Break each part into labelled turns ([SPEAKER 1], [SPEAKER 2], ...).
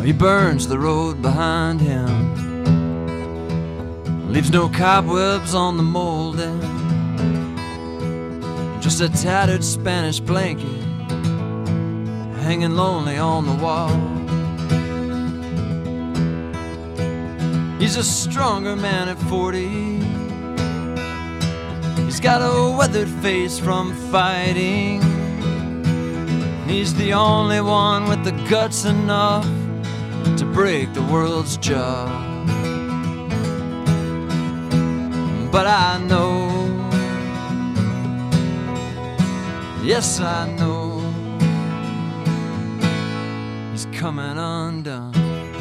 [SPEAKER 1] He burns the road behind him, leaves no cobwebs on the molding, just a tattered Spanish blanket hanging lonely on the wall. He's a stronger man at 40. He's got a weathered face from fighting. He's the only one with the guts enough to break the world's jaw. But I know, yes I know, he's coming undone.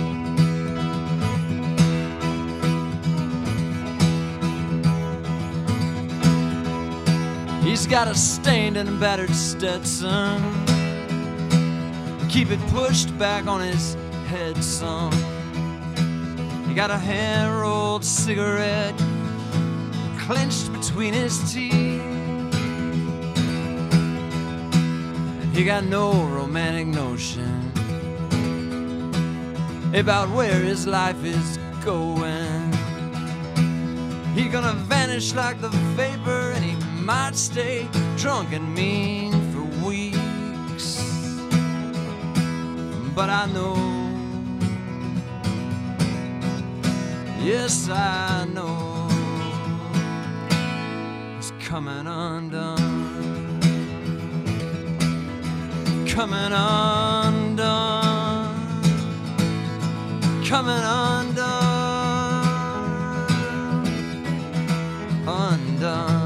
[SPEAKER 1] He's got a stained and battered Stetson, keep it pushed back on his head some. He got a hand-rolled cigarette clenched between his teeth. He got no romantic notion about where his life is going. He gonna vanish like the vapor, and he might stay drunk and mean for weeks. But I know, yes I know, he's coming undone, coming undone, coming undone, undone.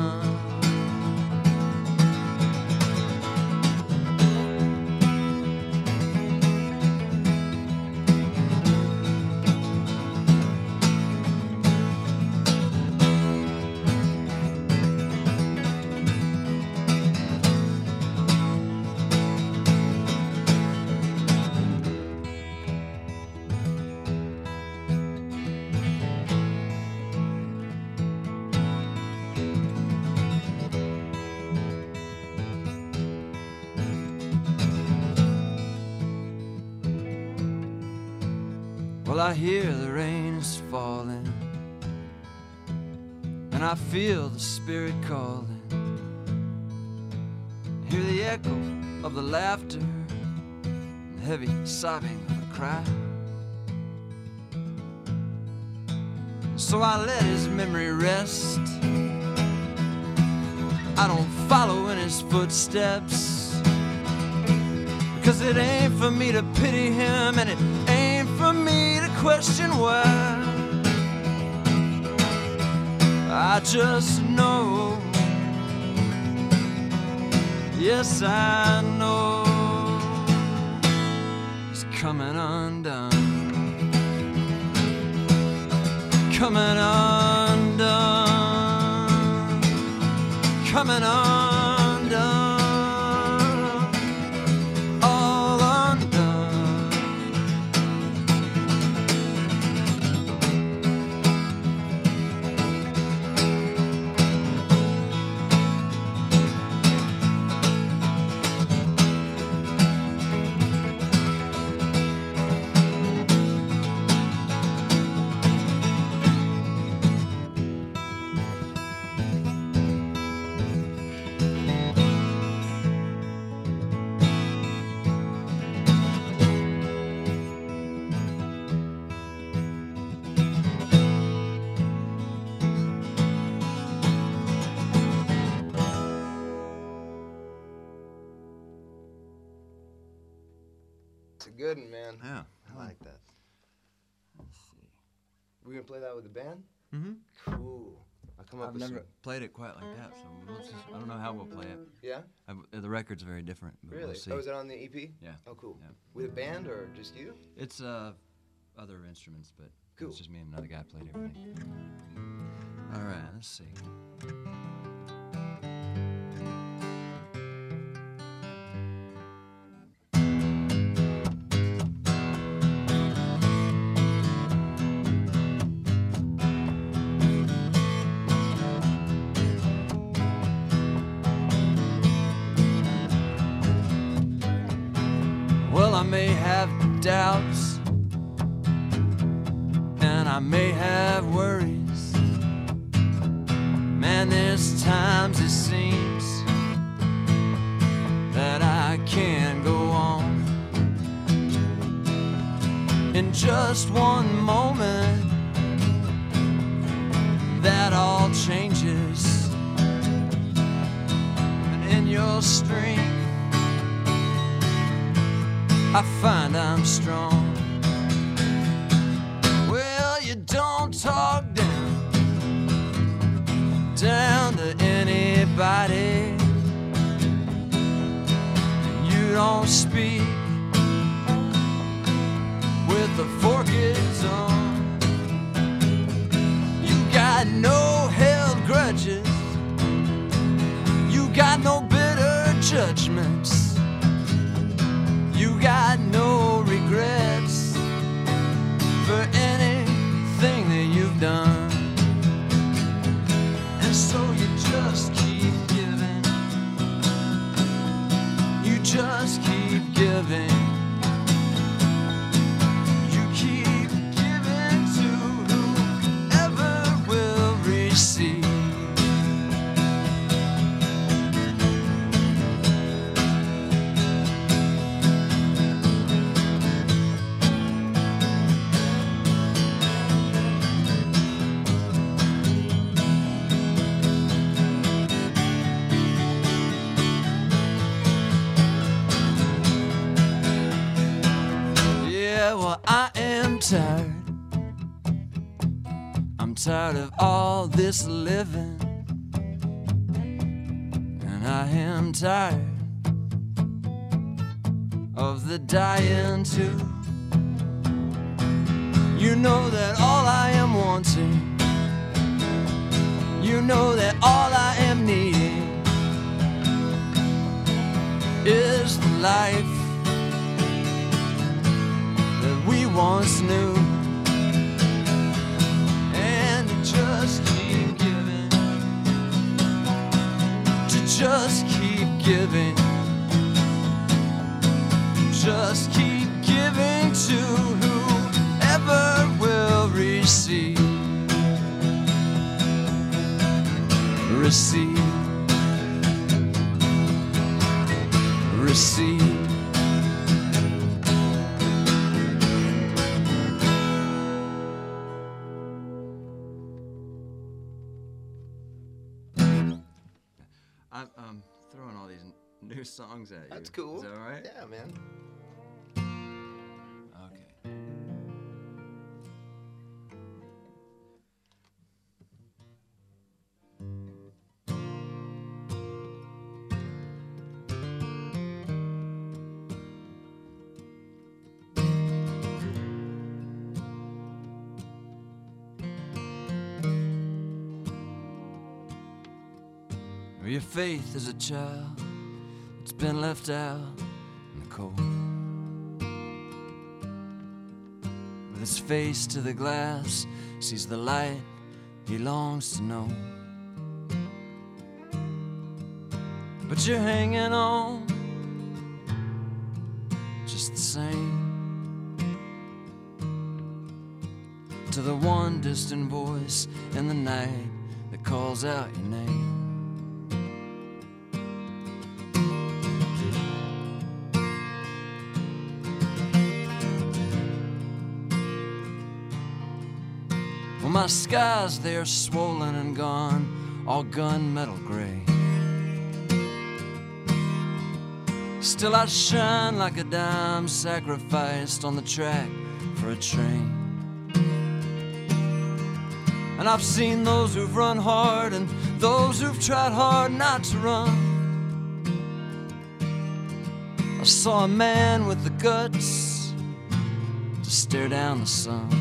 [SPEAKER 1] Well, I hear the rain is falling, and I feel the spirit calling. Hear the echo of the laughter and the heavy sobbing of the crowd. So I let his memory rest. I don't follow in his footsteps, because it ain't for me to pity him, and it ain't for me to question why. I just know, yes I know, he's coming undone, coming undone, coming undone.
[SPEAKER 2] It's a good one, man.
[SPEAKER 1] Yeah,
[SPEAKER 2] I like that.
[SPEAKER 1] Let's see.
[SPEAKER 2] We gonna play that with the band?
[SPEAKER 1] Mm-hmm.
[SPEAKER 2] Cool. I'll come up
[SPEAKER 1] I've
[SPEAKER 2] with
[SPEAKER 1] never
[SPEAKER 2] some.
[SPEAKER 1] played it quite like that, so let's just, I don't know how we'll play it.
[SPEAKER 2] Yeah?
[SPEAKER 1] The record's very different. But
[SPEAKER 2] Really?
[SPEAKER 1] We'll see.
[SPEAKER 2] Oh, is it on the EP?
[SPEAKER 1] Yeah.
[SPEAKER 2] Oh, cool.
[SPEAKER 1] Yeah.
[SPEAKER 2] With a band or just you?
[SPEAKER 1] It's other instruments, but
[SPEAKER 2] Cool.
[SPEAKER 1] it's just me and another guy played everything. All right, let's see. Well, I may have doubts I may have worries. Man, there's times it seems that I can't go on. In just one moment, that all changes. And in your strength, I find I'm strong. Well, you don't talk down to anybody. You don't speak with a forked tongue. You got no held grudges. You got no bitter judgments. You got no regrets for anything that you've done. And so you just keep giving. You just keep giving. You keep giving to whoever will receive. Well, I am tired. I'm tired of all this living, and I am tired of the dying too. You know that all I am wanting, you know that all I am needing is the life we once knew. And to just keep giving, to just keep giving, just keep giving to whoever will receive. Receive. Receive. I'm throwing all these new songs at you.
[SPEAKER 2] That's cool.
[SPEAKER 1] Is that all right?
[SPEAKER 2] Yeah, man.
[SPEAKER 1] Okay. Your faith as a child, it's been left out in the cold. With his face to the glass, sees the light he longs to know. But you're hanging on just the same to the one distant voice in the night that calls out your name. My skies, they're swollen and gone, all gunmetal gray. Still I shine like a dime sacrificed on the track for a train. And I've seen those who've run hard and those who've tried hard not to run. I saw a man with the guts to stare down the sun.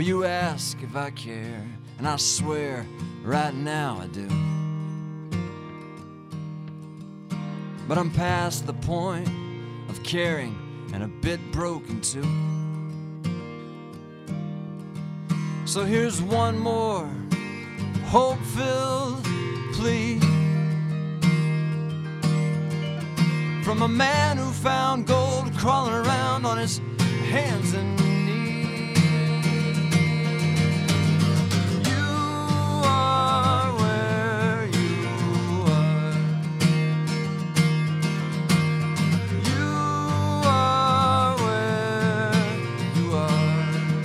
[SPEAKER 1] Well, you ask if I care, and I swear right now I do. But I'm past the point of caring and a bit broken too. So here's one more hope-filled plea from a man who found gold crawling around on his hands and knees. You are where you are. You are where you are.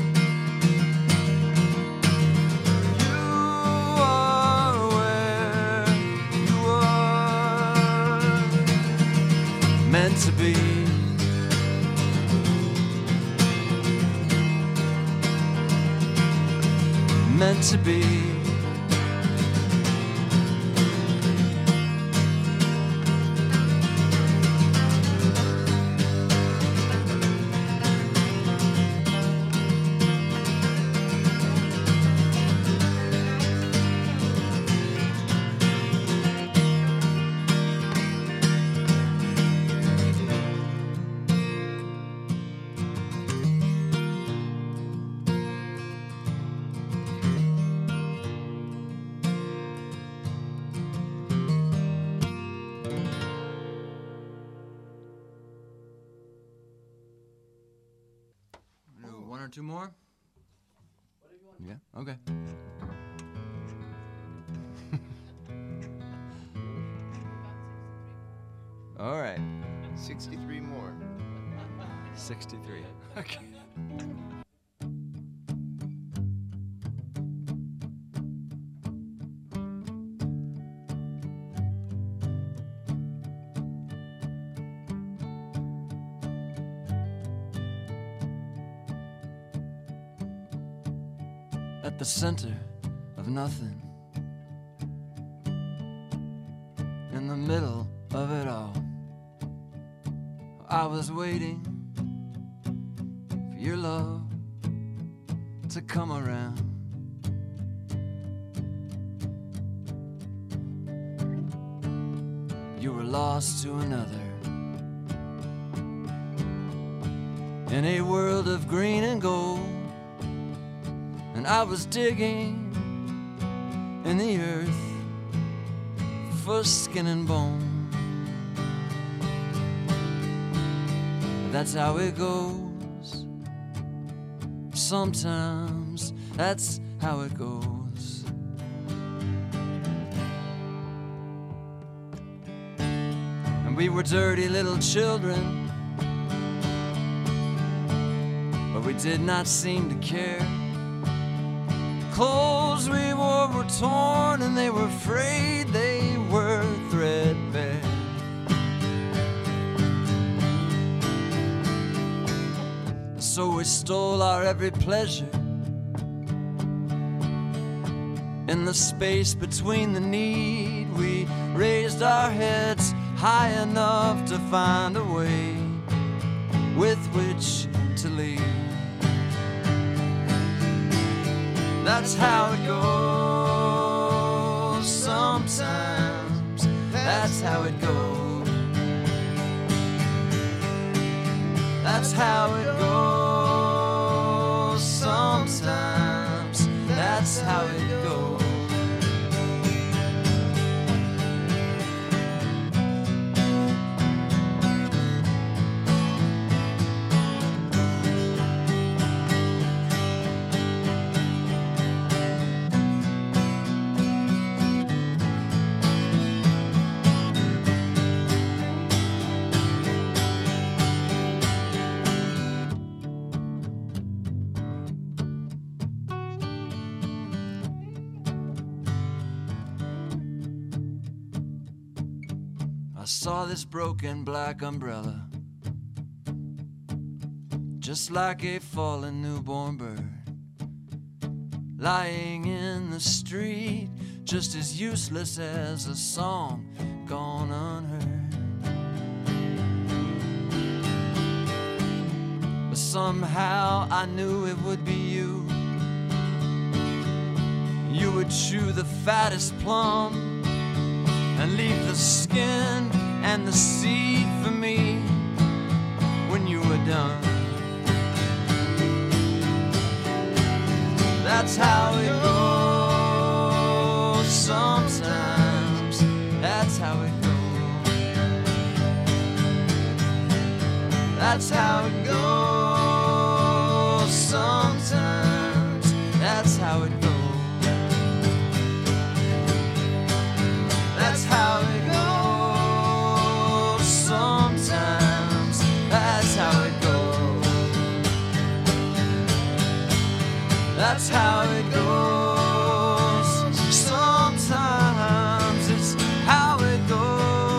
[SPEAKER 1] You are where you are. Meant to be. Meant to be. One or two more? Yeah, okay. All right.
[SPEAKER 2] 63 more.
[SPEAKER 1] 63. Okay. At the center of nothing, in the middle of it all, I was waiting for your love to come around. You were lost to another in a world of green and gold, and I was digging in the earth for skin and bone. That's how it goes. Sometimes that's how it goes. And we were dirty little children, but we did not seem to care. Clothes we wore were torn, and they were afraid they were threadbare. So we stole our every pleasure in the space between the need. We raised our heads high enough to find a way with which to leave. That's how it goes sometimes. That's how it goes. That's how it goes sometimes. That's how it goes. I saw this broken black umbrella, just like a fallen newborn bird, lying in the street, just as useless as a song gone unheard. But somehow I knew it would be you would chew the fattest plum and leave the skin and the seed for me when you were done. That's how it goes sometimes. That's how it goes. That's how it goes sometimes. That's how it goes. That's how it goes sometimes. That's how it goes. That's how it goes sometimes. It's how it goes.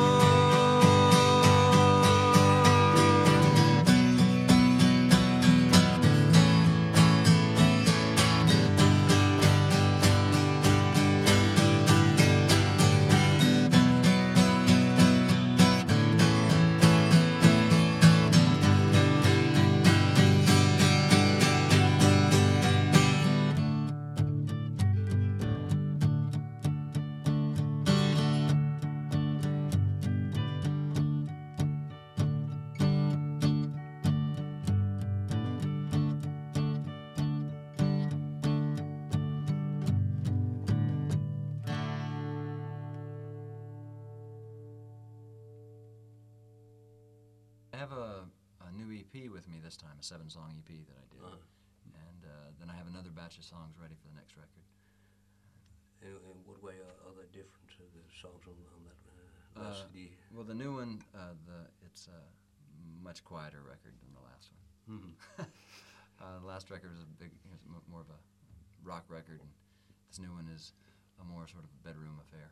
[SPEAKER 1] I have a new EP with me this time, a 7-song EP that I did. And then I have another batch of songs ready for the next record.
[SPEAKER 3] In what way are they different to the songs on that last CD?
[SPEAKER 1] Well, the new one, it's a much quieter record than the last one. The last record was more of a rock record, and this new one is a more sort of bedroom affair.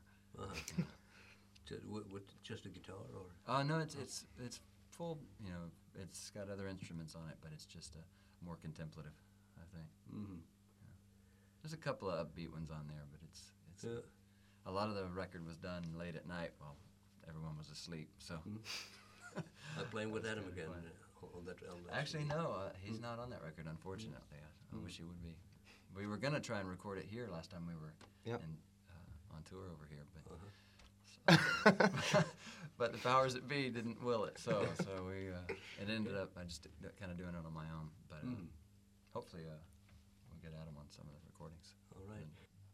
[SPEAKER 3] With just a guitar, or?
[SPEAKER 1] No, it's full. You know, it's got other instruments on it, but it's just more contemplative, I think. Yeah. There's a couple of upbeat ones on there, but it's a lot of the record was done late at night while everyone was asleep. So
[SPEAKER 3] I'm playing with Adam again on that.
[SPEAKER 1] Actually, no, he's not on that record, unfortunately. I wish he would be. We were gonna try and record it here last time we were on tour over here, but. But the powers that be didn't will it, so we it ended up I just kind of doing it on my own. But hopefully we'll get Adam on some of the recordings.
[SPEAKER 3] All right.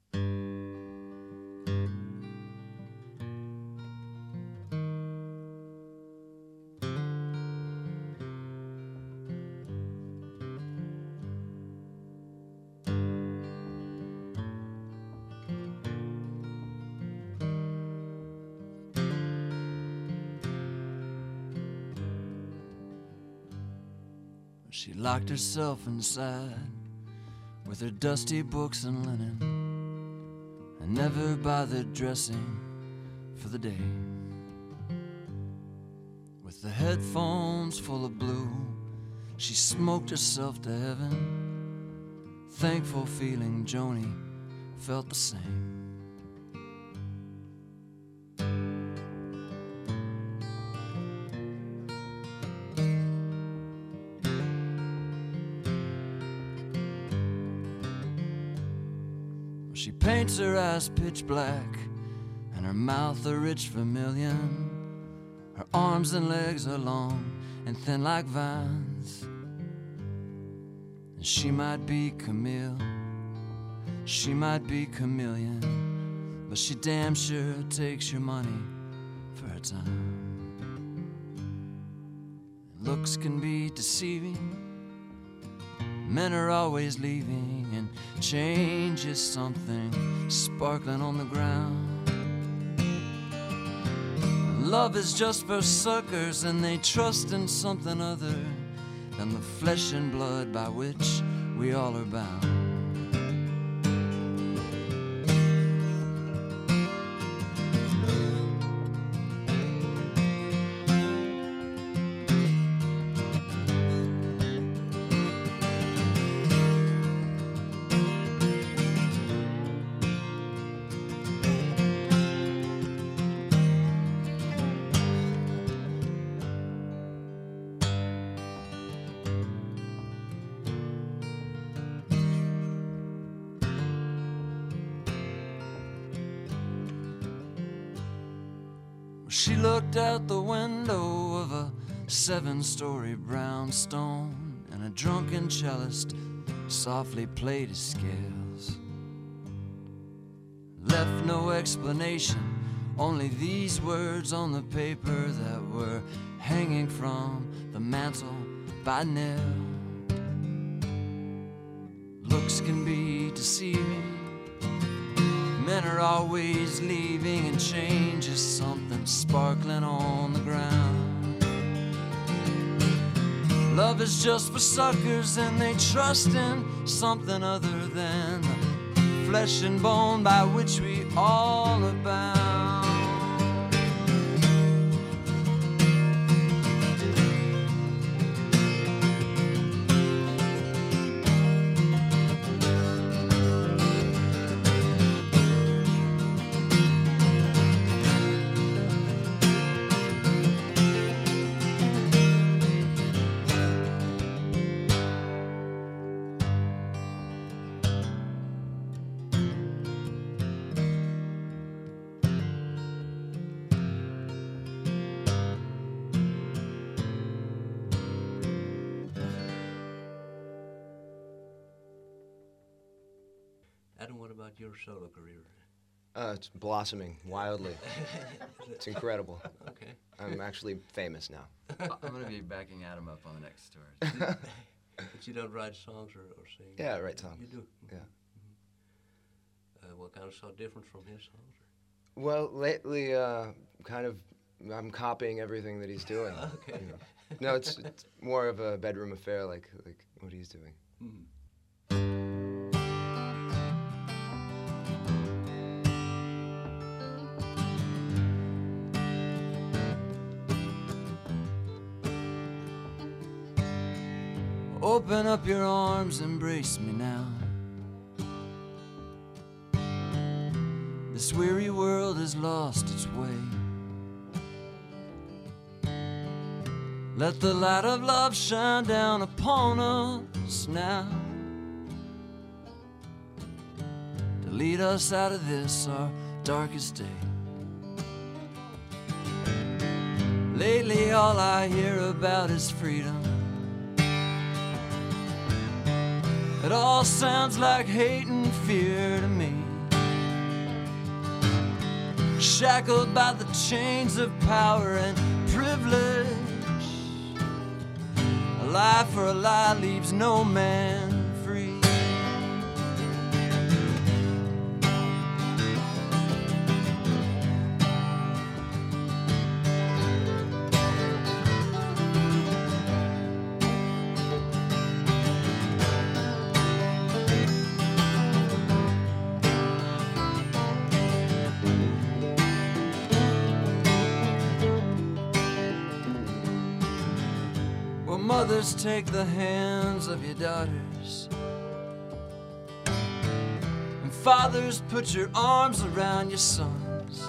[SPEAKER 1] She locked herself inside with her dusty books and linen, and never bothered dressing for the day. With the headphones full of blue, she smoked herself to heaven, thankful feeling Joni felt the same. She paints her eyes pitch black and her mouth a rich vermilion. Her arms and legs are long and thin like vines. And she might be Camille, she might be chameleon, but she damn sure takes your money for her time. Looks can be deceiving, men are always leaving, and change is something sparkling on the ground. Love is just for suckers, and they trust in something other than the flesh and blood by which we all are bound. She looked out the window of a 7-story brownstone, and a drunken cellist softly played his scales. Left no explanation, only these words on the paper that were hanging from the mantel by nail. Looks can be deceiving. Men are always leaving, and change is something sparkling on the ground. Love is just for suckers, and they trust in something other than the flesh and bone by which we all are bound.
[SPEAKER 3] Adam, what about your solo career?
[SPEAKER 4] It's blossoming wildly. It's incredible.
[SPEAKER 3] Okay.
[SPEAKER 4] I'm actually famous now.
[SPEAKER 1] I'm gonna be backing Adam up on the next tour.
[SPEAKER 3] But you don't write songs or sing?
[SPEAKER 4] Yeah, I write songs.
[SPEAKER 3] You do?
[SPEAKER 4] Yeah.
[SPEAKER 3] What kind of so different from his songs?
[SPEAKER 4] Well, lately, I'm copying everything that he's doing.
[SPEAKER 3] Okay.
[SPEAKER 4] You know. No, it's more of a bedroom affair, like what he's doing.
[SPEAKER 3] Mm-hmm.
[SPEAKER 1] Open up your arms, embrace me now. This weary world has lost its way. Let the light of love shine down upon us now, to lead us out of this, our darkest day. Lately all I hear about is freedom. It all sounds like hate and fear to me. Shackled by the chains of power and privilege, a lie for a lie leaves no man free. Mothers, take the hands of your daughters, and fathers, put your arms around your sons.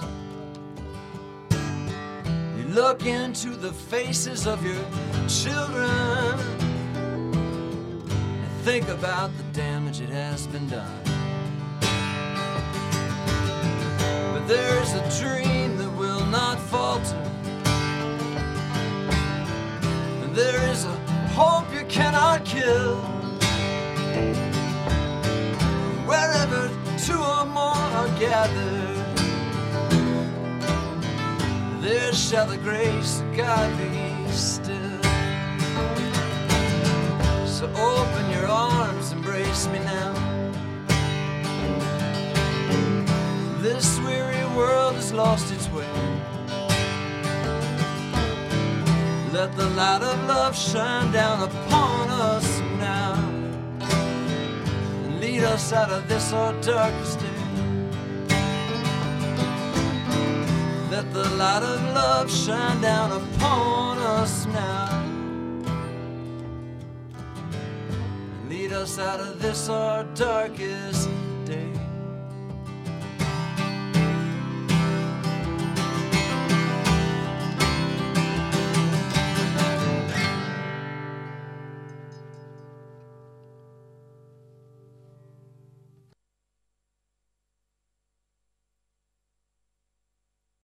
[SPEAKER 1] You look into the faces of your children and think about the damage it has been done. But there's a dream that will not falter. There is a hope you cannot kill. Wherever two or more are gathered, there shall the grace of God be still. So open your arms, embrace me now. This weary world has lost its way. Let the light of love shine down upon us now, and lead us out of this our darkest day. Let the light of love shine down upon us now, and lead us out of this our darkest